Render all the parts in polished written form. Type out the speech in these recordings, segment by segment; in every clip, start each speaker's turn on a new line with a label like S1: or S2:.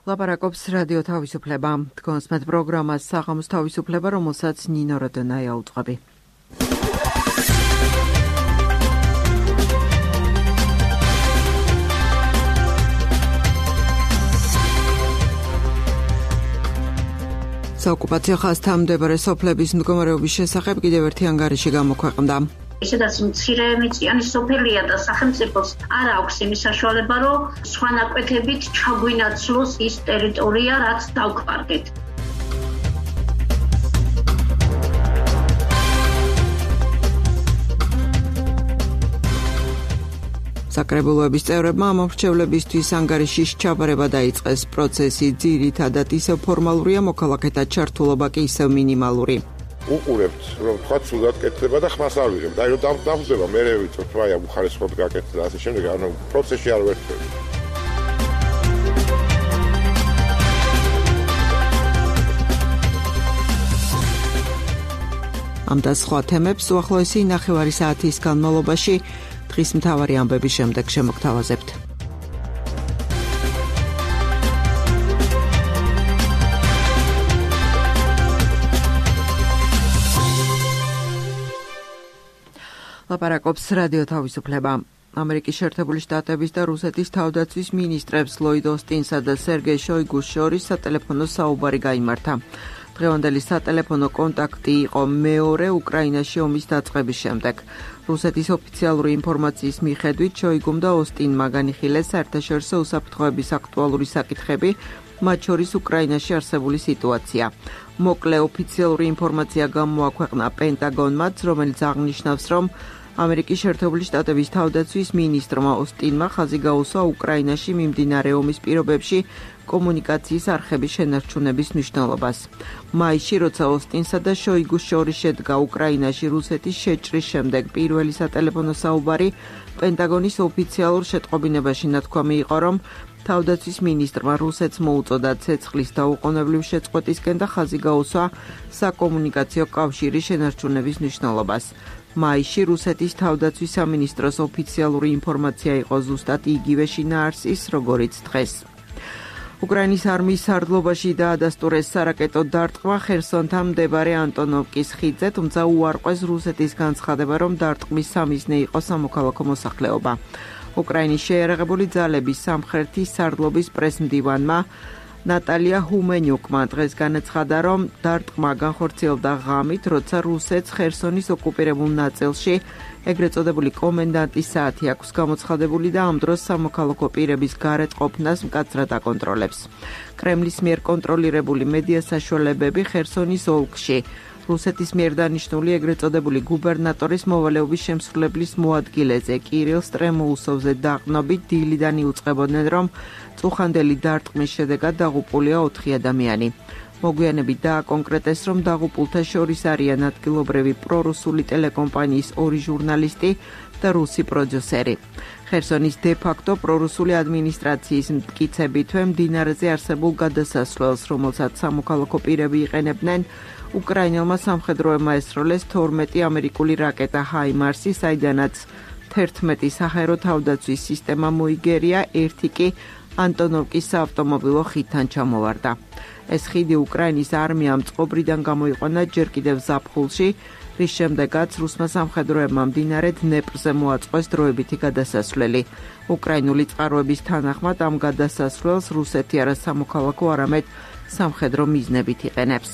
S1: ლაპარაკობს რადიო თავისუფლება. თქვენს მეტ პროგრამას საღამოს თავისუფლება, რომელსაც ნინო როდონაია უძღვები. საოკუპაციო ხაზთან მდებარე სოფლების მდგომარეობის შესახებ კიდევ ერთი ანგარიში გამოქვეყნდა.
S2: Სადაც მცირე მიწიანი სოფელია და სახელმწიფოს არ აქვს იმის საშუალება, რომ სხვა ნაკვეთებით ჩაგვინაცვლოს ის ტერიტორია, რაც დავკვარგეთ.
S1: საკრებულოების წევრებმა მომრჩევლებისთვის ანგარიშის ჩაბარება დაიწყეს. პროცესი ძირითადად ისევ ფორმალურია, მოქალაქეთა ჩართულობა კი ისევ მინიმალური.
S3: უყურებთ, რომ თქვა სულად კეთდება და ხმას არ ვიღებ. და რომ დავხვდება, მე ვიცით, რა აი უხარისხოდ გაკეთდა და ასე შემდეგ, ანუ პროცესში არ ვერთვები. ამ და სხვა თემებს უახლოესი 9 საათის განმავლობაში დღის მთავარი ამბების შემდეგ შემოგთავაზებთ. ლაპარაკობს რადიო თავისუფლება. ამერიკის შეერთებული შტატების და რუსეთის თავდაცვის მინისტრებს ლოიდ ოსტინსა და სერგეი შოიგუს შორის სატელეფონო საუბარი გაიმართა. დღევანდელი სატელეფონო კონტაქტი იყო მეორე უკრაინაში ომის დაწყების შემდეგ. რუსეთის ოფიციალური ინფორმაციის მიხედვით შოიგუმ და ოსტინმა განიხილეს საერთაშორისო უსაფრთხოების აქტუალური საკითხები, მათ შორის უკრაინაში არსებული სიტუაცია. მოკლე ოფიციალური ინფორმაცია გამოაქვეყნა პენტაგონმაც, რომელიც აღნიშნავს, რომ ამერიკის შეერთებული შტატების თავდაცვის მინისტრმა ოსტინმა ხაზი გაუსვა უკრაინაში მიმდინარე ომის პირობებში კომუნიკაციის არხების შენარჩუნების მნიშვნელობას. მაისში, როცა ოსტინსა და შოიგუს შორის შედგა უკრაინაში რუსეთის შეჭრის შემდეგ პირველი სატელეფონო საუბარი, პენტაგონის ოფიციალურ შეტყობინებაში ნათქვამი იყო, რომ თავდაცვის მინისტრმა რუსეთს მოუწოდა ცეცხლის დაუყოვნებლივ შეწყვეტისკენ და ხაზი გაუსვა საკომუნიკაციო კავშირის შენარჩუნების მნიშვნელობას. მაისში რუსეთის თავდაცვის სამინისტროს ოფიციალური ინფორმაცია იყო ზუსტად იგივე შინაარსის, როგორიც დღეს. უკრაინის არმიის სარდლობაში დაადასტურეს სარაკეტო დარტყმა ხერსონთან მდებარე ანტონოვკის ხიდზე, თუმცა უარყვეს რუსეთის განცხადება, რომ დარტყმის სამიზნე იყო სამოქალაქო მოსახლეობა. უკრაინის შეიარაღებული ძალების სამხრეთის სარდლობის პრესმდივანმა ნატალია ჰუმენიუკმა დღეს განაცხადა, რომ დარტყმა განხორციელდა ღამით, როცა რუსეთს ხერსონის ოკუპირებულ ნაწილში ეგრეთ წოდებული კომენდანტის საათი აქვს გამოცხადებული და ამ დროს სამოქალაქო პირების გარეთ ყოფნას მკაცრად აკონტროლებს. კრემლის მიერ კონტროლირებული მედია საშუალებები ხერსონის ოლქში რუსეთის მიერ დანიშნული ეგრეთ წოდებული გუბერნატორის მოვალეობის შემსრულებლის მოადგილეზე კირილ სტრემოუსოვზე დაყრდნობით დილიდან იუწყებოდნენ, რომ წუხანდელი დარტყმის შედეგად დაღუპულია 4 ადამიანი. მოგვიანებით დააკონკრეტეს, რომ დაღუპულთა შორის არიან ადგილობრივი პრორუსული ტელეკომპანიის 2 ჟურნალისტი და რუსი პროდიუსერი. ხერსონის დე-ფაქტო პრორუსული ადმინისტრაციის მტკიცებითვე მდინარეზე არსებულ გადასასვლელს, რომელსაც სამოქალაქო პირები იყენებდნენ, უკრაინელმა სამხედროებმა ესროლეს 12 ამერიკული რაკეტა ჰაიმარსი, საიდანაც 11 საჰაერო თავდაცვის სისტემა მოიგერია, 1 კი ანტონოვკის საავტომობილო ხიდთან ჩამოვარდა. ეს ხიდი უკრაინის არმიამ წყობრიდან გამოიყვანა ჯერ კიდევ ზაფხულში, რის შემდეგაც რუსმა სამხედროებმა მდინარე დნეპრზე მოაწყვეს დროებითი გადასასვლელი. უკრაინული წყაროების თანახმად ამ გადასასვლელს რუსეთი არა სამოქალაქო, არამედ სამხედრო მიზნებით იყენებს.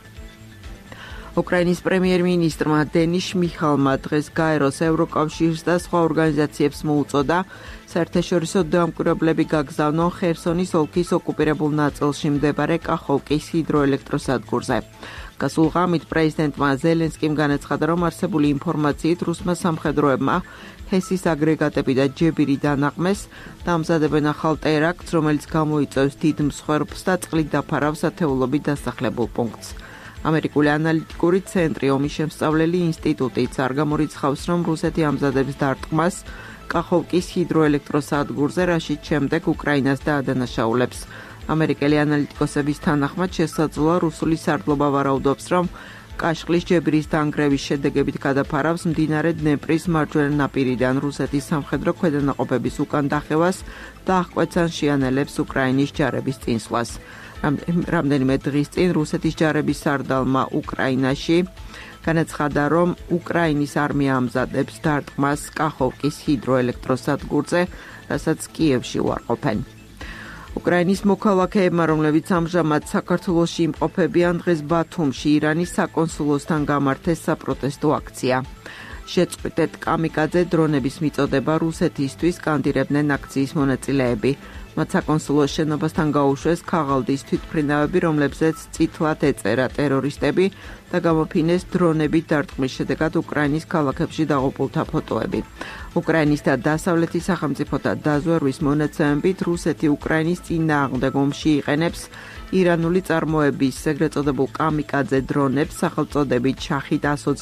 S3: უკრაინის პრემიერ-მინისტრმა დენის შმიხალმა დღეს გაეროს, ევროკავშირს და სხვა ორგანიზაციებს მოუწოდა საერთაშორისო დამკვირვებლები გაგზავნონ ხერსონის ოლქის ოკუპირებულ ნაწილში მდებარე კახოვკის ჰიდროელექტროსადგურზე. გასულ ღამით პრეზიდენტმა ზელენსკიმ განაცხადა, რომ არსებული ინფორმაციით რუსმა სამხედროებმა ჰესის აგრეგატები და ჯებირი დანაყმეს და ამზადებენ ახალ ტერაქტს, რომელიც გამოიწვევს დიდ მსხვერპლს და წყლით დაფარავს ათეულობით დასახლებულ პუნქტს. ამერიკული ანალიტიკური ცენტრი ომის შემსწავლელი ინსტიტუტიც არ გამორიცხავს, რომ რუსეთი ამზადებს დარტყმას კახოვკის ჰიდროელექტროსადგურზე, რაშიც შემდეგ უკრაინას დაადანაშაულებს. ამერიკელი ანალიტიკოსების თანახმად შესაძლოა რუსული სარდლობა ვარაუდობს, რომ კაშხლის ჯებრის დანგრევის შედეგებით გადაფარავს მდინარე დნეპრის მარჯვენა ნაპირიდან რუსეთის სამხედრო ქვედანაყოფების უკან დახევას და აღკვეთს ან შეანელებს უკრაინის ჯარების წინსვლას. რამდენიმე დღის წინ რუსეთის ჯარების სარდალმა უკრაინაში განაცხადა, რომ უკრაინის არმია ამზადებს დარტყმას კახოვკის ჰიდროელექტროსადგურზე, რასაც კიევში უარყოფენ. უკრაინის მოქალაქეებმა, რომლებიც ამჟამად საქართველოში იმყოფებიან, დღეს ბათუმში ირანის საკონსულოსთან გამართეს საპროტესტო აქცია. შეწყვიტეთ კამიკაძე დრონების მიწოდება რუსეთისთვის კანდირებდნენ აქციის მონაწილეები. მათ საკონსულოს შენობასთან გაუშვეს ქაღალდის თვითმფრინავები, რომლებზეც წითლად ეწერა ტერორისტები და გამოფინეს დრონებით დარტყმის შედეგად უკრაინის ქალაქებში დაღუპულთა ფოტოები. უკრაინის და დასავლეთის სახელმწიფოთა დაზვერვის მონაცემებით რუსეთი უკრაინის წინააღმდეგ ომში იყენებს ირანული წარმოების ეგრეთ წოდებულ კამიკაძე დრონებს სახელწოდებით შაჰიდ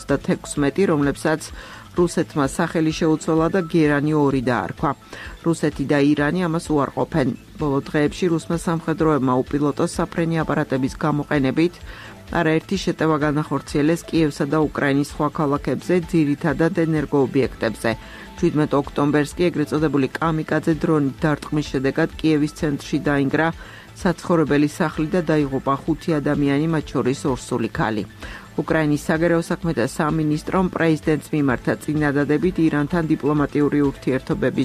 S3: 126, რომლებსაც რუსეთმა სახელი შეუცვალა და გერანი 2 დაარქვა. რუსეთი და ირანი ამას უარყოფენ. ბოლო დღეებში რუსმა სამხედროებმა უპილოტო საფრენი აპარატების გამოყენებით არაერთი შეტევა განახორციელეს კიევსა და უკრაინის სხვა ქალაქებზე, ძირითადად ენერგოობიექტებზე. 17 ოქტომბერს კი ეგრეთ წოდებული კამიკაძე დრონით დარტყმის შედეგად კიევის ცენტრში დაინგრა საცხოვრებელი სახლი და დაიღუპა 5 ადამიანი, მათ შორის ორსული ქალი. უკრაინის საგარეო საქმეთა სამინისტრომ პრეზიდენტს მიმართა წინადადებით ირანთან დიპლომატიური ურთიერთობების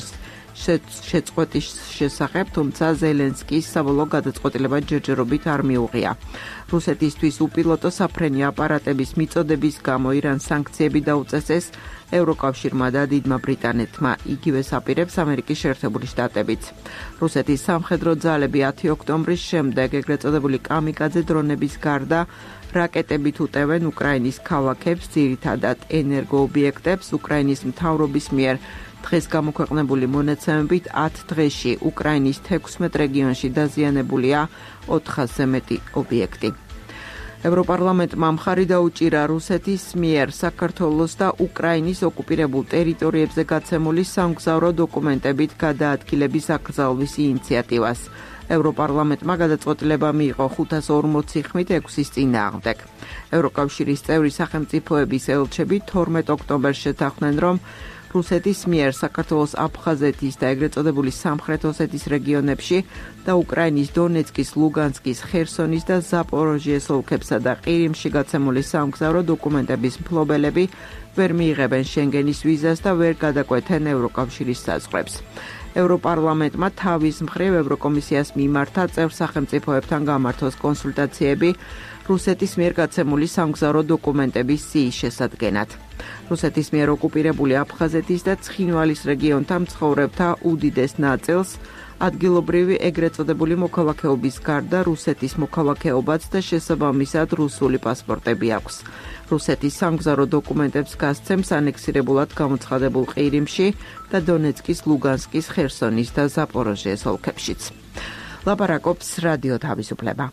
S3: შეწყვეტის შესახებ, თუმცა ზელენსკის საბოლოო გადაწყვეტილება ჯერჯერობით არ მიუღია. რუსეთისთვის უპილოტო საფრენი აპარატების მიწოდების გამო ირანს სანქციები დაუწესეს ევროკავშირმა და დიდმა ბრიტანეთმა, იგივეს აპირებს ამერიკის შეერთებული შტატებიც. რუსეთის სამხედრო ძალები 10 ოქტომბრის შემდეგ ეგრეთ წოდებული კამიკაძე დრონების გარდა რაკეტებით უტევენ უკრაინის ქალაქებს, ძირითადად ენერგოობიექტებს. უკრაინის მთავრობის მიერ დღეს გამოქვეყნებული მონაცემებით 10 დღეში უკრაინის 16 რეგიონში დაზიანებულია 400-ზე მეტი ობიექტი. ევროპარლამენტმა მხარი დაუჭირა რუსეთის მიერ საქართველოს და უკრაინის ოკუპირებულ ტერიტორიებზე გაცემული სამგზავრო დოკუმენტებით გადაადგილების აკრძალვის ინიციატივას. ევროპარლამენტმა გადაწყვეტილება მიიღო 540 ხმით 6-ის წინააღმდეგ. ევროკავშირის წევრი სახელმწიფოების ელჩები 12 ოქტომბერს შეთანხმდნენ, რომ რუსეთის მიერ საქართველოს აფხაზეთის და ეგრეთ წოდებული სამხრეთ ოსეთის რეგიონებში და უკრაინის დონეცკის, ლუგანსკის, ხერსონის და ზაპოროჟიეს ოლქებსა და ყირიმში გაცემული სამგზავრო დოკუმენტების მფლობელები ვერ მიიღებენ შენგენის ვიზას და ვერ გადაკვეთენ ევროკავშირის საზღვრებს. ევროპარლამენტმა თავის მხრივ ევროკომისიას მიმართა წევრ სახელმწიფოებთან გამართოს კონსულტაციები რუსეთის მიერ გაცემული სამგზავრო დოკუმენტების სიის შესადგენად. რუსეთის მიერ ოკუპირებული აფხაზეთის და ცხინვალის რეგიონთა მცხოვრებთა უდიდეს ნაწილს ადგილობრივი ეგრეთ წოდებული მოქალაქეობის გარდა რუსეთის მოქალაქეობაც და შესაბამისად რუსული პასპორტები აქვს. რუსეთის სამგზავრო დოკუმენტებს გასცემს ანექსირებულად გამოცხადებულ ყირიმში და დონეცკის, ლუგანსკის, ხერსონის და ზაპოროჟიეს ოლქებშიც. ლაპარაკობს რადიო თავისუფლება.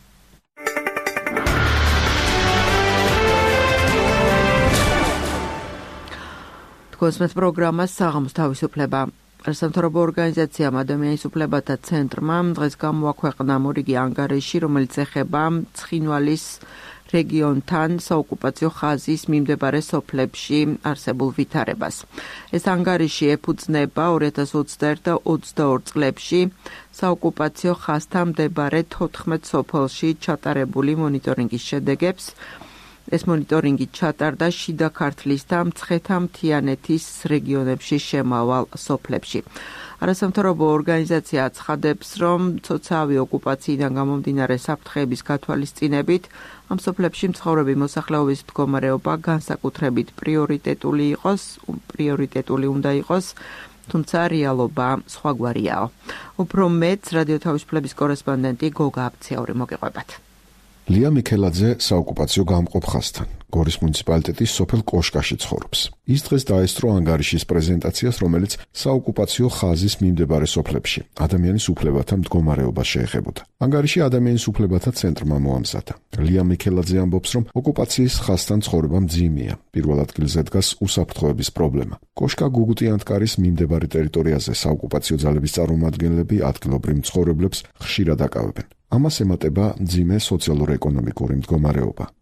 S3: თქვენს პროგრამას საღამოს თავისუფლება. სამთავრობო ორგანიზაციამ ადამიანის უფლებათა ცენტრმა დღეს გამოაქვეყნა მორიგი ანგარიში, რომელიც ეხება ცხინვალის რეგიონთან საოკუპაციო ხაზის მიმდებარე სოფლებში არსებულ ვითარებას. ეს ანგარიში ეფუძნება 2021 და 2022 წლებში საოკუპაციო ხაზთან მდებარე 14 სოფელში ჩატარებული მონიტორინგის შედეგებს. ეს მონიტორინგი ჩატარდა შიდა ქართლის და მცხეთა-მთიანეთის რეგიონებში შემავალ სოფლებში. არასამთავრობო ორგანიზაცია აცხადებს, რომ ცოცავი ოკუპაციიდან გამომდინარე საფრთხეების გათვალისწინებით ამ სოფლებში მცხოვრები მოსახლეობის მდგომარეობა განსაკუთრებით პრიორიტეტული უნდა იყოს, თუმცა რეალობა სხვაგვარიაო. უფრო მეტს რადიო თავისუფლების კორესპონდენტი გოგა აბციური მოგიყვებათ.
S4: ლია მიქელაძე საოკუპაციო გამყოფ ხაზთან, გორის მუნიციპალიტეტის სოფელ კოშკაში ცხოვრობს. ის დღეს დაესწრო ანგარიშის პრეზენტაციას, რომელიც საოკუპაციო ხაზის მიმდებარე სოფლებში ადამიანის უფლებათა მდგომარეობას შეეხებოდა. ანგარიში ადამიანის უფლებათა ცენტრმა მოამზადა. ლია მიქელაძე ამბობს, რომ ოკუპაციის ხაზთან ცხოვრება მძიმეა. პირველ ადგილზე დგას უსაფრთხოების პრობლემა. კოშკა გუგუტიანთკარის მიმდებარე ტერიტორიაზე საოკუპაციო ძალების წარმომადგენლები ადგილობრივ მცხოვრებლებს ხშირად აკავებენ. ამას ემატება მძიმე სოციალურ-ეკონომიკური მდგომარეობა.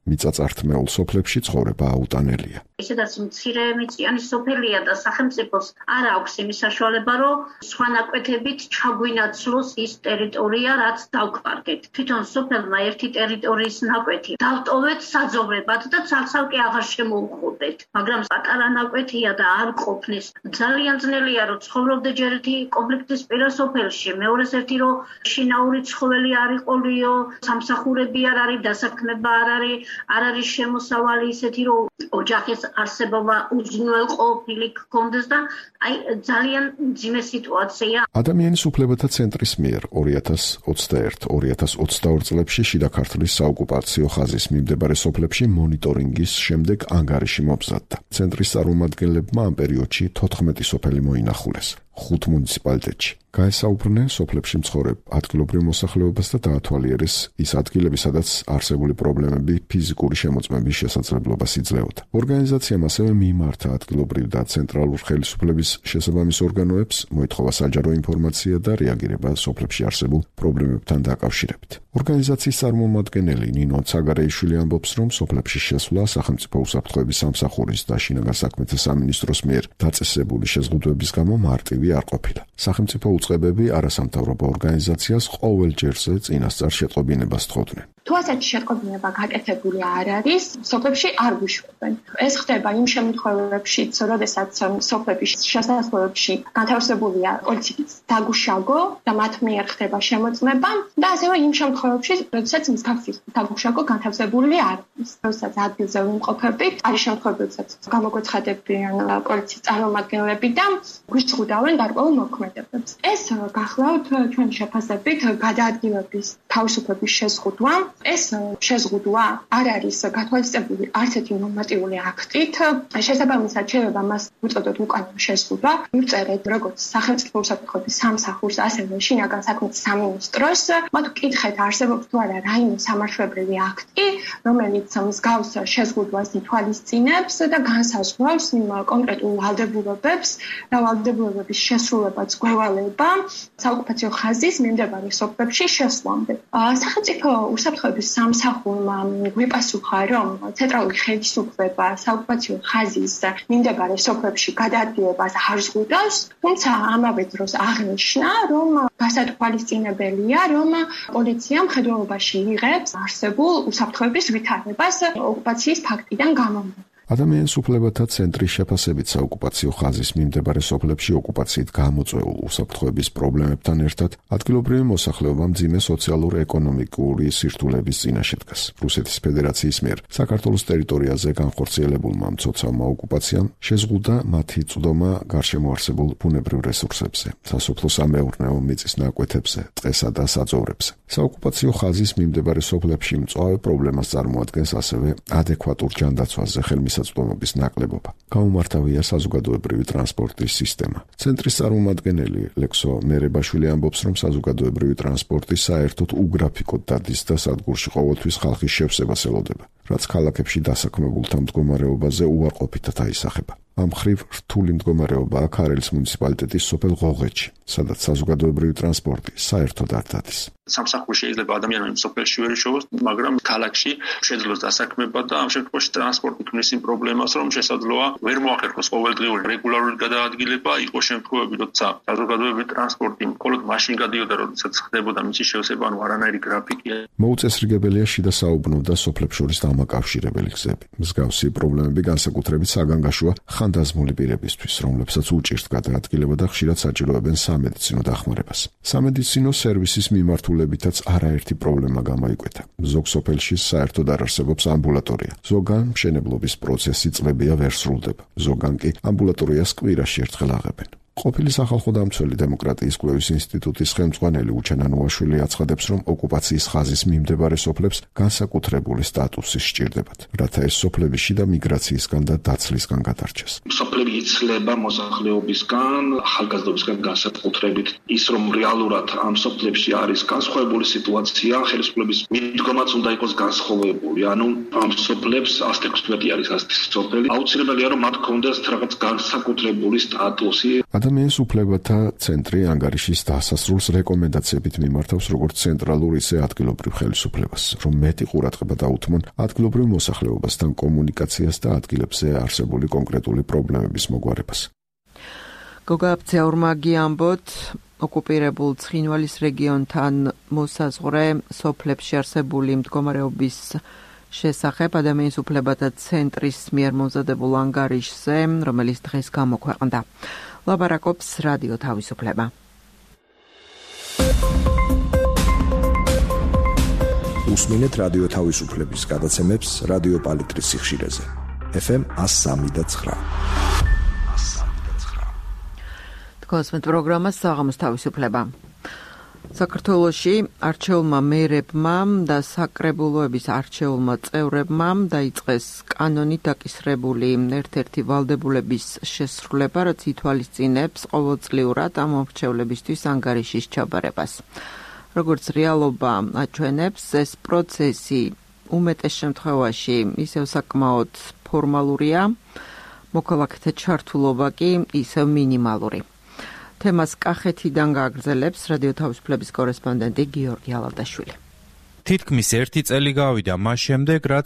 S4: მიწაწართმეულ სოფლებში ცხოვრება აუტანელია.
S2: ისედაც მცირეწლიანი სოფელია და სახელმწიფოს არ აქვს იმის საშუალება, რომ სხვა ნაკვეთებით ჩაგვინაცვლოს ის ტერიტორია, რაც დავკარგეთ. თვითონ სოფელმა ერთი ტერიტორიის ნაკვეთი დავტოვეთ საძოვრებად და ცალ-ცალკე აღარ შემოუხვდეთ. მაგრამ პატარა ნაკვეთია და არ ყოფნის. ძალიან ძნელია, რომ ცხოვრობდე ჯერ ერთი კონფლიქტის პირა სოფელში, მეორეს ერთი რომ შინაური ცხოველი არ იყოლიო, სამსახურები არ არის, დასაქმება არ არის შემოსავალი ისეთი, რომ ოჯახის არსებობა უზრუნველყოფილი გქონდეს და ძალიან მძიმე სიტუაცია.
S4: ადამიანის უფლებათა ცენტრის მიერ 2021-2022 წლებში შიდა ქართლის საოკუპაციო ხაზის მიმდებარე სოფლებში მონიტორინგის შემდეგ ანგარიში მომზადდა. ცენტრის წარმომადგენლებმა ამ პერიოდში 14 სოფელი მოინახულეს. 5 მუნიციპალიტეტში. გაესაუბრნენ სოფლებში მცხოვრებ ადგილობრივ მოსახლეობას და დაათვალიერეს ის ადგილები, სადაც არსებული პრობლემები ფიზიკური შემოწმების შესაძლებლობას იძლეოდა. ორგანიზაციამ ასევე მიმართა ადგილობრივ და ცენტრალურ ხელისუფლების შესაბამის ორგანოებს, მოითხოვა საჯარო ინფორმაცია და რეაგირება სოფლებში არსებულ პრობლემებთან დაკავშირებით. ორგანიზაციის წარმომადგენელი ნინო ცაგარეიშვილი ამბობს, რომ სოფლებში შესვლა სახელმწიფო უსაფრთხოების სამსახურის და შინაგან საქმეთა სამინისტროს მიერ დაწესებული შეზღუდვების გამო მარტივი არ ყოფილა. სახელმწიფო უწყებები არასამთავრობო ორგანიზაციას ყოველ ჯერზე წინასწარ შეტყობინებას თხოვდნენ.
S5: თუ ასეთი შეტყობინება გაკეთებული არ არის, სოფლებში არ გვიშვებენ. ეს ხდება იმ შემთხვევებშიც, როდესაც სოფლების შესასვლელებში განთავსებულია პოლიციის დაგუშაგო და მათ მიერ ხდება შემოწმება და ასევე იმ შემთხვევებში, როდესაც მსგავსი დაგუშაგო განთავსებული არ არის. როდესაც ადგილზე ვიმყოფებით, არის შემთხვევებსაც გამოგვეცხადებიან პოლიციის წარმომადგენლები და გვიზღუდავენ გარკვეულ მოქმედებებს. ეს გახლავთ ჩვენი შეფასებით გადაადგილების თავისუფლების შეზღუდვა. ეს შეზღუდვა არ არის გათვალისწინებული არც ერთი ნორმატიული აქტით. შესაბამისად შეიძლება მას უწოდოთ უკანონო შეზღუდვა. მივწერეთ როგორც სახელმწიფო უსაფრთხოების სამსახურს, ასევე შინაგან საქმეთა სამინისტროს. მათ ვკითხეთ, არსებობს თუ არა რაიმე სამართლებრივი აქტი, რომელიც მსგავს შეზღუდვას ითვალისწინებს და განსაზღვრავს იმ კონკრეტულ ვალდებულებებს და ვალდებულებების შესრულებას გვევალება საოკუპაციო ხაზის მიმდებარე სოფლებში შესვლამდე. სახელმწიფო უსაფრთხოების სამსახურმა გვიპასუხა, რომ ცენტრალური ხელისუფლება საოკუპაციო ხაზის მიმდებარე სოფლებში გადაადგილებას არ ზღუდავს, თუმცა ამავე დროს აღნიშნა, რომ გასათვალისწინებელია, რომ პოლიცია მხედველობაში იღებს არსებულ უსაფრთხოების ვითარებას ოკუპაციის ფაქტიდან გამომდინარე.
S4: ადამიანის უფლებათა ცენტრის შეფასებით საოკუპაციო ხაზის მიმდებარე სოფლებში ოკუპაციით გამოწვეულ უსაფრთხოების პრობლემებთან ერთად ადგილობრივი მოსახლეობა მძიმე სოციალურ-ეკონომიკური სირთულეების წინაშე დგას. რუსეთის ფედერაციის მიერ საქართველოს ტერიტორიაზე განხორციელებულმა მცოცავმა ოკუპაციამ შეზღუდა მათი წვდომა გარშემო არსებულ ბუნებრივ რესურსებზე, სასოფლო-სამეურნეო მიწის ნაკვეთებზე, ტყესა და საძოვრებზე. საოკუპაციო ხაზის მიმდებარე სოფლებში მწვავე პრობლემას წარმოადგენს ასევე ადეკვატურ ჯანდაცვაზე ხელმისაწვდომობის ნაკლებობა. გაუმართავია საზოგადოებრივი ტრანსპორტის სისტემა. ცენტრის წარმომადგენელი ლექსო მერებაშვილი ამბობს, რომ საზოგადოებრივი ტრანსპორტი საერთოდ უგრაფიკოდ დადის და სადგურში ყოველთვის ხალხის შევსებას ელოდება, რაც ქალაქებში დასაქმებულთა მდგომარეობაზე უარყოფითად აისახება. ამ მხრივ რთული მდგომარეობაა ქარელის მუნიციპალიტეტის სოფელ ღოღეთში, სადაც საზოგადოებრივი ტრანსპორტი საერთოდ არ დადის.
S6: სამსახური შეიძლება ადამიანები სოფელში ვერ იშოვოს, მაგრამ ქალაქში შეძლოს დასაქმება და ამ შემთხვევაში ტრანსპორტი ქმნის იმ პრობლემას, რომ შესაძლოა ვერ მოახერხოს ყოველდღიური რეგულარული გადაადგილება. იყო შემთხვევები, როცა საზოგადოებრივი ტრანსპორტი მხოლოდ მაშინ გადიოდა, როდესაც ხდებოდა მისი შევსება, ანუ არანაირი გრაფიკია.
S4: მოუწესრიგებელია შიდა საუბნო და სოფლებს შორის დამაკავშირებელი გზები. მსგავსი პრობლემები განსაკუთრებით საგანგაშოა ხანდაზმული პირებისთვის, რომლებსაც უჭირთ გადაადგილება და ხშირად საჭიროებენ სამედიცინო დახმარებას. სამედიცინო სერვისის მიმართულებითაც არაერთი პრობლემა გამოიკვეთა. ზოგ სოფელში საერთოდ არ არსებობს ამბულატორია. ზოგან მშენებლობის პროცესი წლებია ვერ სრულდება. ზოგან კი ამბულატორიას კვირაში ერთხელ აღებენ. ყოფილი სახალხო დამცველი დემოკრატიის კვლევის ინსტიტუტის ხელმძღვანელი უჩენა ნუაშვილი აცხადებს, რომ ოკუპაციის ხაზის მიმდებარე სოფლებს განსაკუთრებული სტატუსი სჭირდებათ, რათა ეს სოფლები შიდა მიგრაციისგან და დაცლისგან გადარჩეს.
S7: სოფლები იცლება მოსახლეობისგან, ახალგაზრდობისგან განსაკუთრებით ის, რომ რეალურად ამ სოფლებში არის განსხვავებული სიტუაცია, ხელისუფლების მიდგომაც უნდა იყოს განსხვავებული. ანუ ამ სოფლებს 116 არის ასეთი სოფელი. აუცილებელია, რომ მათ ჰქონდეს რაღაც განსაკუთრებული სტატუსი.
S4: ადამიანის უფლებათა ცენტრი ანგარიშის დასასრულს რეკომენდაციებით მიმართავს როგორც ცენტრალურ, ისე ადგილობრივ ხელისუფლებას, რომ მეტი ყურადღება დაუთმონ ადგილობრივ მოსახლეობასთან კომუნიკაციას და ადგილებზე არსებული კონკრეტული პრობლემების მოგვარებას.
S3: გოგა აფცეურმა გიამბოთ, ოკუპირებულ ცხინვალის რეგიონთან მოსაზღვრე სოფლებში არსებული მდგომარეობის შესახებ ადამიანის უფლებათა ცენტრის მიერ მომზადებულ ანგარიშზე, რომელიც დღეს გამოქვეყნდა. ლაპარაკობს რადიო თავისუფლება.
S8: უსმინეთ რადიო თავისუფლების გადაცემებს რადიო პალიტრის სიხშირეზე. FM 103.9.
S3: თქვენს პროგრამას საღამოს თავისუფლება. საქართველოში არჩეულმა მერებმა და საკრებულოების არჩეულმა წევრებმა დაიწყეს კანონით დაკისრებული ერთ-ერთი ვალდებულების შესრულება, რაც ითვალისწინებს ყოველწლიურად ამ მომრჩევლებისთვის ანგარიშის ჩაბარებას. როგორც რეალობა აჩვენებს, ეს პროცესი უმეტეს შემთხვევაში ისევ საკმაოდ ფორმალურია, მოქალაქეთა ჩართულობა კი ისევ მინიმალური. თემას კახეთიდან გააგრძელებს რადიო თავისუფლების კორესპონდენტი გიორგი ალავდაშვილი.
S9: თითქმის ერთი წელი გავიდა მას შემდეგ, რაც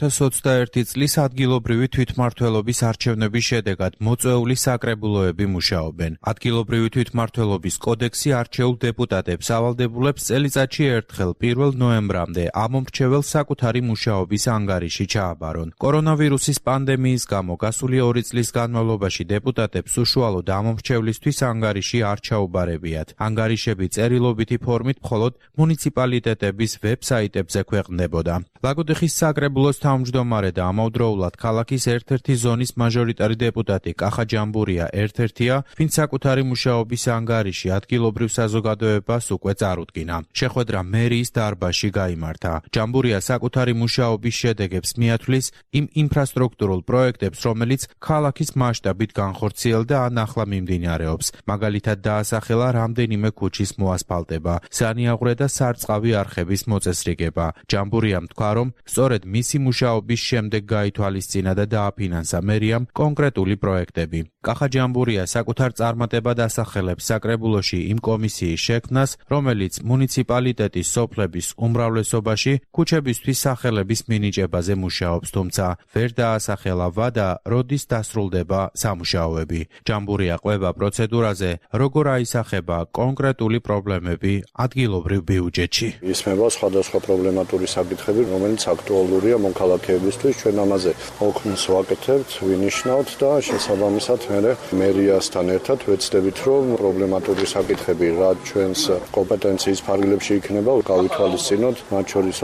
S9: 2021 წლის ადგილობრივი თვითმმართველობის არჩევნების შედეგად მოწვეული საკრებულოები მუშაობენ. ადგილობრივი თვითმმართველობის კოდექსი არჩეულ დეპუტატებს ავალდებულებს წელიწადში ერთხელ 1 ნოემბრამდე ამომრჩეველს საკუთარი მუშაობის ანგარიში ჩააბარონ. კორონავირუსის პანდემიის გამო გასული 2 წლის განმავლობაში დეპუტატებს უშუალოდ ამომრჩევლისთვის ანგარიში არ ჩაუბარებიათ. ანგარიშები წერილობითი ფორმით მხოლოდ მუნიციპალიტეტების ვებსაიტებზე ქვეყნდებოდა. ლაგოდეხის საკრებულოს თავმჯდომარე და ამავდროულად ქალაქის ერთ-ერთი ზონის მაჟორიტარი დეპუტატი კახა ჯამბურია ერთ-ერთია, ვინც საკუთარი მუშაობის ანგარიში ადგილობრივ საზოგადოებას უკვე წარუდგინა. შეხვედრა მერიის დარბაზში გაიმართა. ჯამბურია საკუთარი მუშაობის შედეგებს მიათვლის იმ ინფრასტრუქტურულ პროექტებს, რომელიც ქალაქის მასშტაბით განხორციელდა ან ახლა მიმდინარეობს. მაგალითად დაასახელა რამდენიმე ქუჩის მოასფალტება, სანიაღვრე და სარწყავი არხების მოწესრიგება. ჯამბურიამ თქვა, რომ სწორედ მისი მუშაობის შემდეგ გაითვალისწინა და დააფინანსა მერიამ კონკრეტული პროექტები. კახა ჯამბურია საკუთარ წარმატებად ასახელებს საკრებულოში იმ კომისიის შექმნას, რომელიც მუნიციპალიტეტის სოფლების უმრავლესობაში ქუჩებისთვის სახელების მინიჭებაზე მუშაობს, თუმცა ვერ დაასახელა ვადა, როდის დასრულდება სამუშაოები. ჯამბურია ყვება პროცედურაზე, როგორ აისახება კონკრეტული პრობლემები ადგილობრივ ბიუჯეტში.
S10: ისმება სხვადასხვა პრობლემატური საკითხები, რომელიც აქტუალურია მოქალაქეებისთვის. ჩვენ ამაზე ოქმს ვაკეთებთ, ვინიშნავთ და შესაბამისად მერიასთან ერთად ვეცდებით, რომ პრობლემატური საკითხები, რაც ჩვენს კომპეტენციის ფარგლებში იქნება, გავითვალისწინოთ, მათ შორის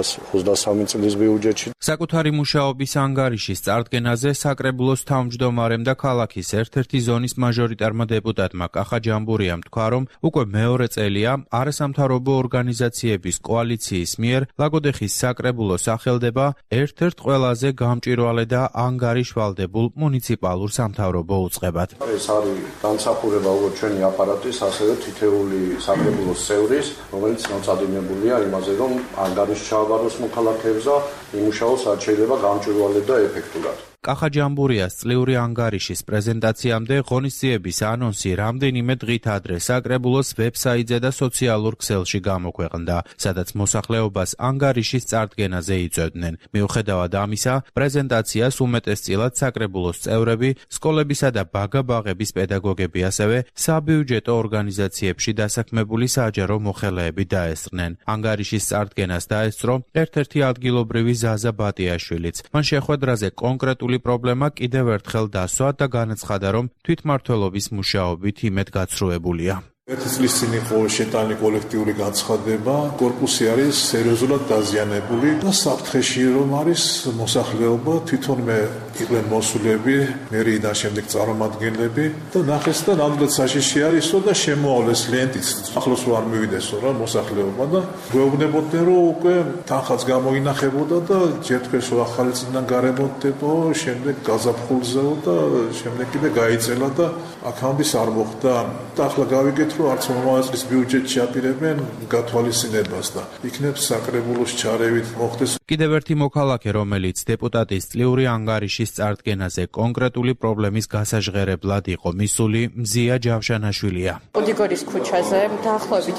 S10: 2023 წლის ბიუჯეტში.
S9: საკუთარი მუშაობის ანგარიშის წარდგენაზე საკრებულოს თავმჯდომარემ და ქალაქის ერთ-ერთი ზონის მაჟორიტარმა დეპუტატმა კახა ჯამბურიამ თქვა, რომ უკვე მეორე წელია არასამთავრობო ორგანიზაციების კოალიციის მიერ ლაგოდეხის საკრებულოს სახელდება ერთ-ერთ ყველაზე გამჭვირვალე და ანგარიშვალდებულ მუნიციპალურ სამთავრობო უწყებად.
S10: ეს არის დამსახურება როგორც ჩვენი აპარატის, ასევე თითეული საკრებულოს წევრის, რომელიც მოწადინებულია იმაზე, რომ ანგარიში ჩააბაროს მოქალაქეებს და იმუშაოს რაც შეიძლება გამჭვირვალედ და ეფექტურად.
S9: კახა ჯამბურიას წლიური ანგარიშის პრეზენტაციამდე ღონისძიების ანონსი რამდენიმე დღით ადრე საკრებულოს ვებსაიტზე და სოციალურ ქსელში გამოქვეყნდა, სადაც მოსახლეობას ანგარიშის წარდგენაზე იწვევდნენ. მიუხედავად ამისა, პრეზენტაციას უმეტესწილად საკრებულოს წევრები, სკოლებისა და ბაგა-ბაღების პედაგოგები, ასევე საბიუჯეტო ორგანიზაციებში დასაქმებული საჯარო მოხელეები დაესწრნენ. ანგარიშის წარდგენას დაესწრო ერთ-ერთი ადგილობრივი ზაზა ბატიაშვილიც. მან შეხვედრაზე კონკრეტული პრობლემა კიდევ ერთხელ დასვა და განაცხადა, რომ თვითმმართველობის მუშაობით იმედგაცრუებულია.
S11: ერთი წლის წინ იყო შეტანილი კოლექტიური განცხადება, კორპუსი არის სერიოზულად დაზიანებული და საფრთხეში რომ არის მოსახლეობა, თვითონვე იყვნენ მოსულები, მერიიდან შემდეგ წარმომადგენლები და ნახეს და ნამდვილად საშიში არისო და შემოავლეს ლენტიც. ახლოს არ მივიდესო რა მოსახლეობა და გვეუბნებოდნენ, რომ უკვე თანხაც გამოინახებოდა და ჯერ თქვენსო ახალი წინიდან გარემონტებო, შემდეგ გაზაფხულზეო და შემდეგ კიდე გაიწელა და აქ ამბის არ მოხდა და ახლა გავიგეთ რომ არც მომავალ წლის ბიუჯეტში აპირებენ გათვალისწინებას და იქნებ საკრებულოს ჩარევით მოხდეს.
S9: კიდევ ერთი მოქალაქე, რომელიც დეპუტატის წლიური ანგარიშის წარდგენაზე კონკრეტული პრობლემის გასაჟღერებლად იყო მისული, მზია ჯავშანაშვილია.
S12: ოდიგორის ქუჩაზე დაახლოებით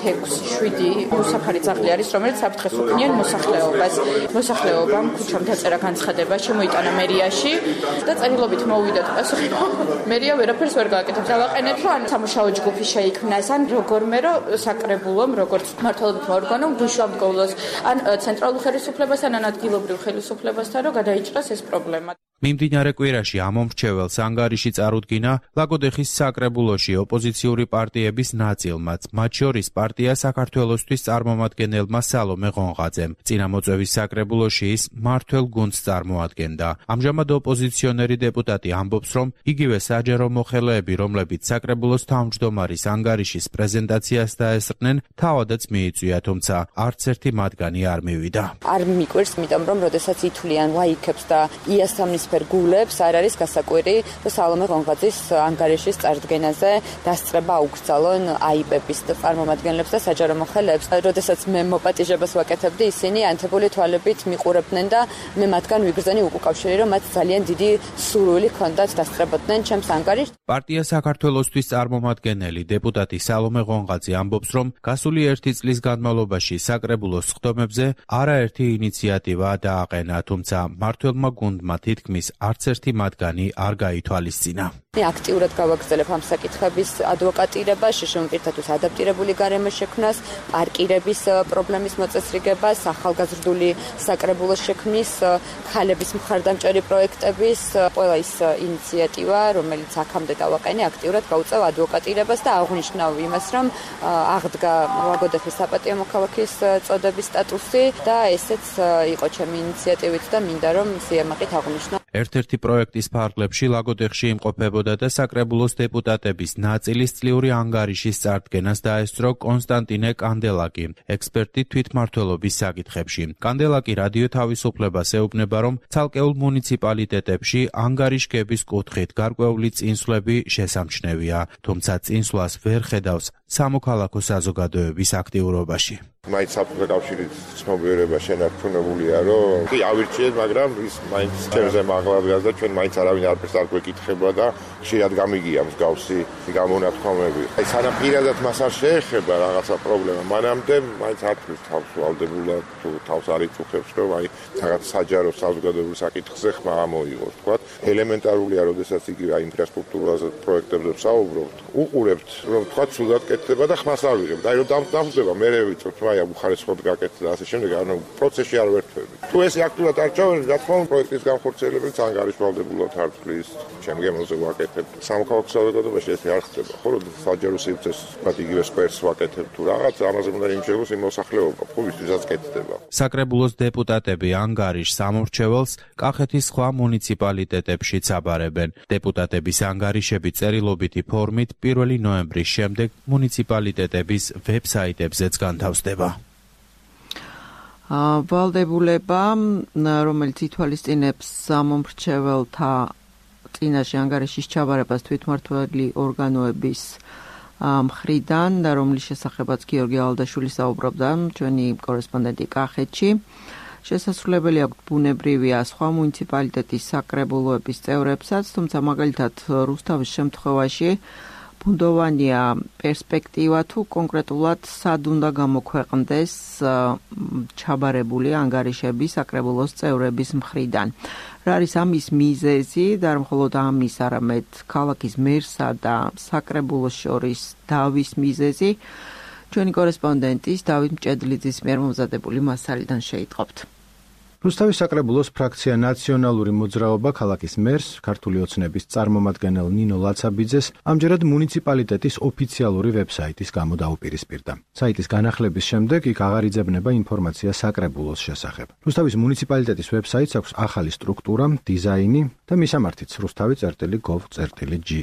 S12: 6-7 მოსახარი ძაღლი არის, რომელიც საფრთხეს უქმნიან მოსახლეობას. მოსახლეობამ ქუჩამ დაწერა განცხადება, შემოიტანა მერიაში და წერილობით მოვიდათ პასუხი. მერია ვერაფერს ვერ გააკეთებს. დავაყენეთ, რომ სამუშაო ჯგუფი შეიქმნას, ან როგორმე რომ საკრებულომ, როგორც მმართველობითმა ორგანომ გუშავდგოლოს, ან ცენტრალურ ხელისუფლებასთან, ან ადგილობრივ ხელისუფლებასთან, რომ გადაიჭრას ეს პრობლემა.
S9: მიმდინარე კვირაში ამომრჩეველს ანგარიში წარუდგინა ლაგოდეხის საკრებულოში ოპოზიციური პარტიების ნაწილმაც, მათ შორის პარტია საქართველოსთვის წარმომადგენელმა სალომე ღონღაძემ. წინა მოწვევის საკრებულოში ის მმართველ გუნდს წარმოადგენდა. ამჟამად ოპოზიციონერი დეპუტატი ამბობს, რომ იგივე საჯარო მოხელეები, რომლებიც საკრებულოს თავმჯდომარის ანგარიშის პრეზენტაციას დაესწრნენ, თავადაც მიიწვია, თუმცა არც ერთი მათგანი არ მივიდა.
S12: არ მიკვირს, იმიტომ რომ როდესაც ითვლიან ლაიქებს და იასამნის გულებს არ არის გასაკვირი, რომ სალომე ღონღაძის ანგარიშის წარდგენაზე დასწრება აუგზავნონ აიპების წარმომადგენლებს და საჯარო მოხელეებს. როდესაც მე მოპატიჟებას ვაკეთებდი, ისინი ანთებული თვალებით მიყურებდნენ და მე მათგან ვიგრძენი უკავშირი, რომ მათ ძალიან დიდი სურვილი ჰქონდათ დასწრებოდნენ ჩემს ანგარიშს.
S9: პარტია საქართველოსთვის წარმომადგენელი დეპუტატი სალომე ღონღაძე ამბობს, რომ გასული 1 წლის განმავლობაში საკრებულოს სხდომებზე არაერთი ინიციატივა დააყენა, თუმცა მმართველმა გუნდმა თითქმის არც ერთი მათგანი არ გაითვალისწინა.
S12: მე აქტიურად გავაგრძელებ ამ საკითხების ადვოკატირებას, შეშემოყირთათვის ადაპტირებული გარემო შექმნას, პარკირების პრობლემის მოწესრიგებას, ახალგაზრდული საკრებულოს შექმნის, ქალების მხარდამჭერი პროექტების, ყველა ის ინიციატივა, რომელიც აქამდე დავაყენე, აქტიურად გავუწევ ადვოკატირებას და აღნიშნავ იმას, რომ აღდგა ლაგოდეხის საპატიო მოქალაქის წოდების სტატუსი და ესეც იყო ჩემი ინიციატივით და მინდა რომ სიამაყით აღნიშნო.
S9: ერთ-ერთი პროექტის ფარგლებში ლაგოდეხში იმყოფებოდა და საკრებულოს დეპუტატების ნაწილის წლიური ანგარიშის წარდგენას დაესწრო კონსტანტინე კანდელაკი, ექსპერტი თვითმმართველობის საკითხებში. კანდელაკი რადიო თავისუფლებას ეუბნება, რომ ცალკეულ მუნიციპალიტეტებში ანგარიშგების კუთხით გარკვეული წინსვლები შესამჩნევია, თუმცა წინსვლას ვერ ხედავს სამოქალაქო საზოგადოების აქტიურობაში.
S13: მაინც საფრთხე კავშირით ცნობიერება შენარჩუნებულია, რომ კი ავირჩიეთ, მაგრამ ის მაინც ჩემზე მაღლა დგას და ჩვენ მაინც არავინ არაფერს არ გვეკითხება და ხშირად გამიგია მსგავსი გამონათქვამები. აი სანამ პირადად მას არ შეეხება რაღაცა პრობლემა, მანამდე მაინც არც თავს ვალდებულად თუ თავს არ იწუხებს, რომ აი რაღაც საჯარო საზოგადოებრივ საკითხზე ხმა ამოიღოს, თქვა. ელემენტარულია, როდესაც იგივე აი ინფრასტრუქტურაზე პროექტებზე ვსაუბრობთ, უყურებთ, რომ თქვა სულად კეთდება და ხმას არ ვიღებთ. აი რომ დამხვდება, მერე ვიწევთ, აი უხარისხოდ გაკეთდა და ასე შემდეგ, ანუ პროცესში არ ვერთვები. თუ ეს აქტიურად არ ჩავარდეთ, რა თქმა უნდა, პროექტის განხორციელებელს ანგარიშვალდებულად არ თვლის, ჩემ გემოზე ვაკეთებ. სამოქალაქო საზოგადოებაში ეს არ ხდება, ხო, როდესაც საჯარო სივრცეს ვთქვათ იგივე სკვერს ვაკეთებ თუ რაღაც, ამაზე უნდა იმჩნევოს იმ მოსახლეობა, ხო, ვისთვისაც კეთდება.
S9: საკრებულოს დეპუტატები ანგარიშს ამორჩეველს კახეთის სხვა მუნიციპალიტეტებშიც აბარებენ. დეპუტატების ანგარიშები წერილობითი ფორმით 1 ნოემბრის შემდეგ მუნიციპალიტეტების ვებსაიტებზეც განთავსდება.
S3: ვალდებულება, რომელიც ითვალისწინებს სამომრჩეველთა წინაშე ანგარიშის ჩაბარებას თვითმმართველი ორგანოების მხრიდან და რომლის შესახებაც გიორგი ალდაშვილი საუბრობდა, ჩვენი კორესპონდენტი კახეთში. შესაძლებელი აქვს ბუნებრივია სხვა მუნიციპალიტეტის საკრებულოების წევრებსაც, თუმცა მაგალითად რუსთავის შემთხვევაში ბუნდოვანია პერსპექტივა თუ კონკრეტულად სად უნდა გამოქვეყნდეს ჩაბარებული ანგარიშები საკრებულოს წევრების მხრიდან. რა არის ამის მიზეზი და არ მხოლოდ ამის, არამედ ქალაქის მერსა და საკრებულოს შორის დავის მიზეზი, ჩვენი კორესპონდენტის დავით მჭედლიძის მიერ მომზადებული მასალიდან შეიტყობთ.
S14: რუსთავის საკრებულოს ფრაქცია ნაციონალური მოძრაობა ქალაქის მერს, ქართული ოცნების წარმომადგენელ ნინო ლაცაბიძეს ამჯერად მუნიციპალიტეტის ოფიციალური ვებსაიტის გამო დაუპირისპირდა. საიტის განახლების შემდეგ იქ აღარ იძებნება ინფორმაცია საკრებულოს შესახებ. რუსთავის მუნიციპალიტეტის ვებსაიტს აქვს ახალი სტრუქტურა, დიზაინი და მისამართიც rustavi.gov.ge.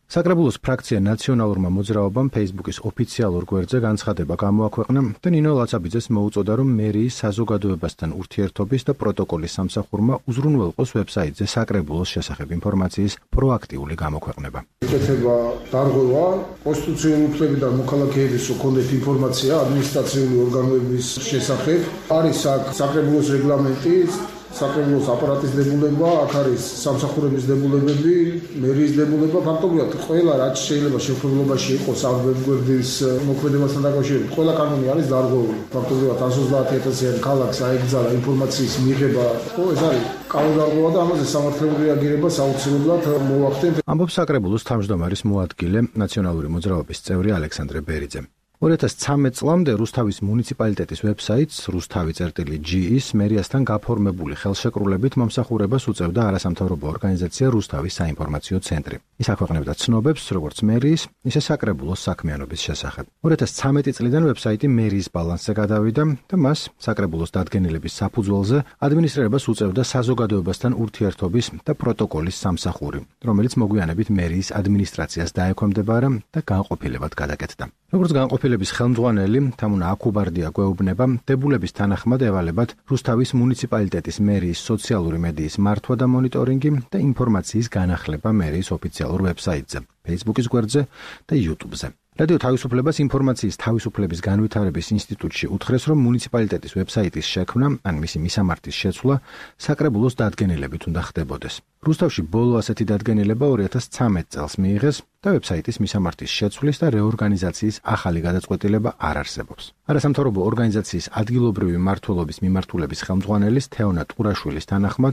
S14: საკრებულოს ფრაქცია ნაციონალურმა მოძრაობამ Facebook-ის ოფიციალურ გვერდზე განცხადება გამოაქვეყნა და ნინო ლაცაბიძეს მოუწოდა, რომ მერიის საზოგადოებასთან ურთიერთობის და პროტოკოლის სამსახურმა უზრუნველყოს ვებსაიტზე საკრებულოს შესახებ ინფორმაციის პროაქტიული გამოქვეყნება.
S15: ეკეთება დარღვევა კონსტიტუციური უფლებიდან მოქალაქეების ჰქონდეთ ინფორმაცია ადმინისტრაციული ორგანოების შესახებ. არის აქ საკრებულოს რეგლამენტი, საკრებულოს აპარატის დებულება, აქ არის სამსახურების დებულებები, მერიის დებულება, ფაქტობრივად ყველა რაც შეიძლება შეფრთხილობაში იყოს ამ ვებგვერდის მოქმედებასთან დაკავშირებით, ყველა კანონი არის დარღვეული. ფაქტობრივად 130,000-იანი ქალაქს აიგზავნა ინფორმაციის მიღება, ეს არის კანონდარღვევა და ამაზე სამართლებრივი რეაგირება საუცილებლად მოახდენთ.
S14: ამბობს საკრებულოს თავმჯდომარის მოადგილე, ნაციონალური მოძრაობის წევრი ალექსანდრე ბერიძე. 2013 წლამდე რუსთავის მუნიციპალიტეტის ვებსაიტს rustavi.gi-ის მერიასთან გაფორმებული ხელშეკრულებით მომსახურებას უწევდა არასამთავრობო ორგანიზაცია რუსთავის საინფორმაციო ცენტრი. ის აქვეყნებდა ცნობებს როგორც მერიის, ისე საკრებულოს საქმიანობის შესახებ. 2013 წლიდან ვებსაიტი მერიის ბალანსზე გადავიდა და მას საკრებულოს დადგენილების საფუძველზე ადმინისტრირებას უწევდა საზოგადოებასთან ურთიერთობის და პროტოკოლის სამსახური, რომელიც მოგვიანებით მერიის ადმინისტრაციას დაექვემდებარა და განყოფილებად გადაკეთდა. როგორც განყოფილების ხელმძღვანელი თამუნა აკუბარდია გვეუბნება, დებულების თანახმად ევალებათ რუსთავის მუნიციპალიტეტის მერიის სოციალური მედიის მართვა და მონიტორინგი და ინფორმაციის განახლება მერიის ოფიციალურ ვებსაიტზე, Facebook-ის გვერდზე და YouTube-ზე. რადიო თავისუფლებას ინფორმაციის თავისუფლების განვითარების ინსტიტუტში უთხრეს, რომ მუნიციპალიტეტის ვებსაიტის შექმნა, ან მისი მისამართის შეცვლა საკრებულოს დადგენილებით უნდა ხდებოდეს. რუსთავში ბოლო ასეთი დადგენილება 2013 წელს მიიღეს და ვებსაიტის მისამართის შეცვლის და რეორგანიზაციის ახალი გადაწყვეტილება არ არსებობს. არასამთავრობო ორგანიზაციის ადგილობრივი მმართველობის მიმართულების ხელმძღვანელის თეონა ტურაშვილის თანახმად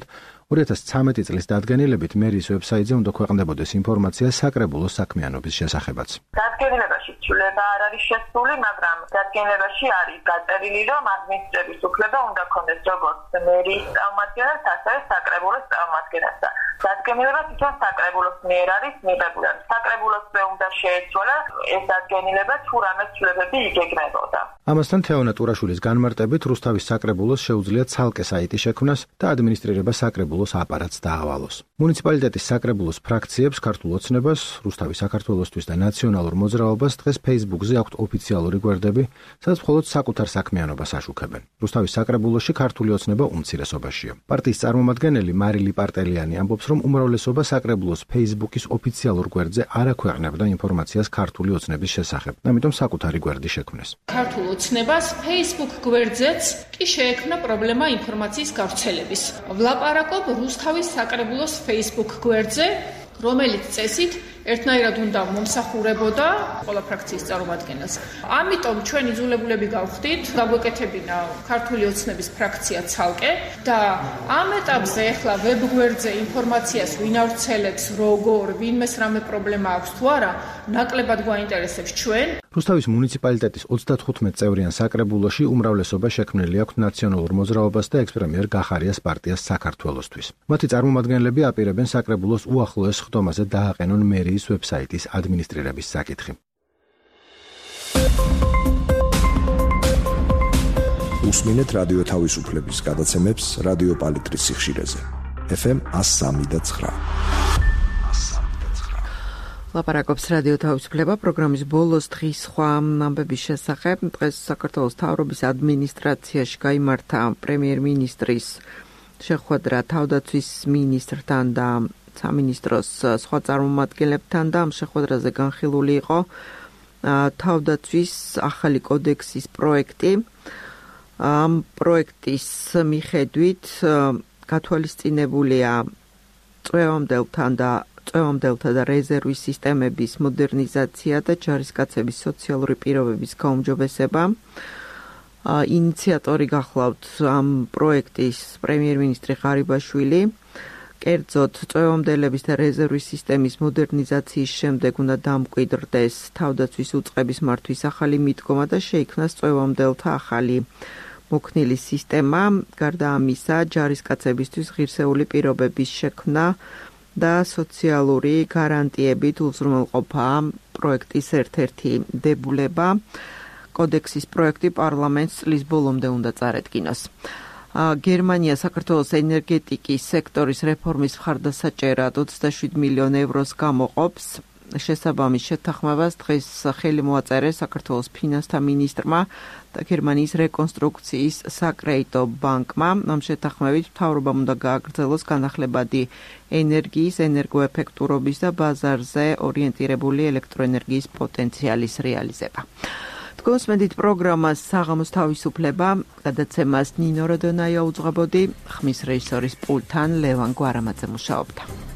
S14: 2013 წლის დადგენილებით მერიის ვებსაიტზე უნდა ქვეყნდებოდეს ინფორმაცია საკრებულოს საქმიანობის შესახებაც.
S16: დადგენილებაში ცვლილება არ არის შესული, მაგრამ დადგენილებაში არის გაწერილი, რომ ადმინისტრების უფლება უნდა ქონდეს როგორც მერიის წარმომადგენელს, ასევე საკრებულოს წარმომადგენელს. დადგენილება თვითონ საკრებულოს მიერ არის მიღებული. საკრებულოსზე უნდა შეეცვალა ეს დადგენილება, თუ რამე ცვლილებები იგეგმებოდა.
S14: ამასთან თეონა ტურაშვილის განმარტებით რუსთავის საკრებულოს შეუძლია ცალკე საიტი შექმნას და ადმინისტრირება საკრებულოს აპარატს დაავალოს. მუნიციპალიტეტის საკრებულოს ფრაქციებს ქართულ ოცნებას, რუსთავის საქართველოსთვის და ნაციონალურ მოძრაობას დღეს Facebook-ზე აქვთ ოფიციალური გვერდები, სადაც მხოლოდ საკუთარ საქმიანობას აშუქებენ. რუსთავის საკრებულოში ქართული ოცნება უმცირესობაშია. პარტიის წარმომადგენელი მარილი პარტელიანი ამბობს, რომ უმრავლესობა საკრებულოს Facebook-ის ოფიციალურ გვერდზე არ აქვეყნებდა ინფორმაციას ქართული ოცნების შესახებ, ამიტომ საკუთარი გვერდი შექმნეს.
S17: ქართულ ოცნებას Facebook გვერდზეც კი შეექმნა პრობლემა ინფორმაციის გავრცელების. ვლაპარაკობ რუსთავის საკრებულოს Facebook გვერდზე, რომელიც წესით ერთნაირად უნდა მომსახურებოდა ყველა ფრაქციის წარმომადგენელს. ამიტომ ჩვენ იძულებულები გავხდით, გაგვეკეთებინა ქართული ოცნების ფრაქცია ცალკე და ამ ეტაპზე ახლა ვებგვერდზე ინფორმაციას ვინ ავრცელებს, როგორ, ვინმეს რამე პრობლემა აქვს თუ არა, ნაკლებად გვაინტერესებს ჩვენ.
S14: რუსთავის მუნიციპალიტეტის 35 წევრიან საკრებულოში უმრავლესობა შექმნილი აქვს ნაციონალურ მოძრაობას და ექს-პრემიერ გახარიას პარტიას საქართველოსთვის. მათი წარმომადგენლები აპირებენ საკრებულოს უახლოეს ხდომაზე დააყენონ მერიის ვებსაიტის ადმინისტრირების საკითხი.
S8: უსმინეთ რადიო თავისუფლების გადაცემებს რადიო პალიტრის სიხშირეზე. FM 103.9.
S3: ლაპარაკობს რადიო თავისუფლება პროგრამის ბოლოს დღის სხვა ამბების შესახებ. დღეს საქართველოს მთავრობის ადმინისტრაციაში გაიმართა პრემიერ-მინისტრის შეხვედრა თავდაცვის მინისტრთან და სამინისტროს სხვა წარმომადგენლებთან და ამ შეხვედრაზე განხილული იყო თავდაცვის ახალი კოდექსის პროექტი. ამ პროექტის მიხედვით გათვალისწინებულია წვევამდელთა და რეზერვის სისტემების მოდერნიზაცია და ჯარისკაცების სოციალური პირობების გაუმჯობესება. ინიციატორი გახლავთ ამ პროექტის პრემიერ-მინისტრი ღარიბაშვილი. კერძოდ, წვევამდელების და რეზერვის სისტემის მოდერნიზაციის შემდეგ უნდა დამკვიდრდეს თავდაცვის უწყების მართვის ახალი მიდგომა და შეიქმნას წვევამდელთა ახალი მოქნილი სისტემა. გარდა ამისა, ჯარისკაცებისთვის ღირსეული პირობების შექმნა და სოციალური გარანტიებით უზრუნველყოფა პროექტის ერთ-ერთი დებულება. კოდექსის პროექტი პარლამენტს წლის ბოლომდე უნდა წარედგინოს. გერმანია საქართველოს ენერგეტიკის სექტორის რეფორმის მხარდასაჭერად 27 მილიონ ევროს გამოყოფს. შესაბამის შეთანხმებას დღეს ხელი მოაწერეს საქართველოს ფინანსთა მინისტრმა და გერმანიის რეკონსტრუქციის საკრედიტო ბანკმა. ამ შეთანხმებით მთავრობამ უნდა გააგრძელოს განახლებადი ენერგიის, ენერგოეფექტურობის და ბაზარზე ორიენტირებული ელექტროენერგიის პოტენციალის რეალიზება. გოსმედით პროგრამას საღამოს თავისუფლება, გადაცემას ნინო როდონაია უძღვებოდი, ხმის რეჟისორის პულტთან ლევან გვარამაძე მუშაობდა.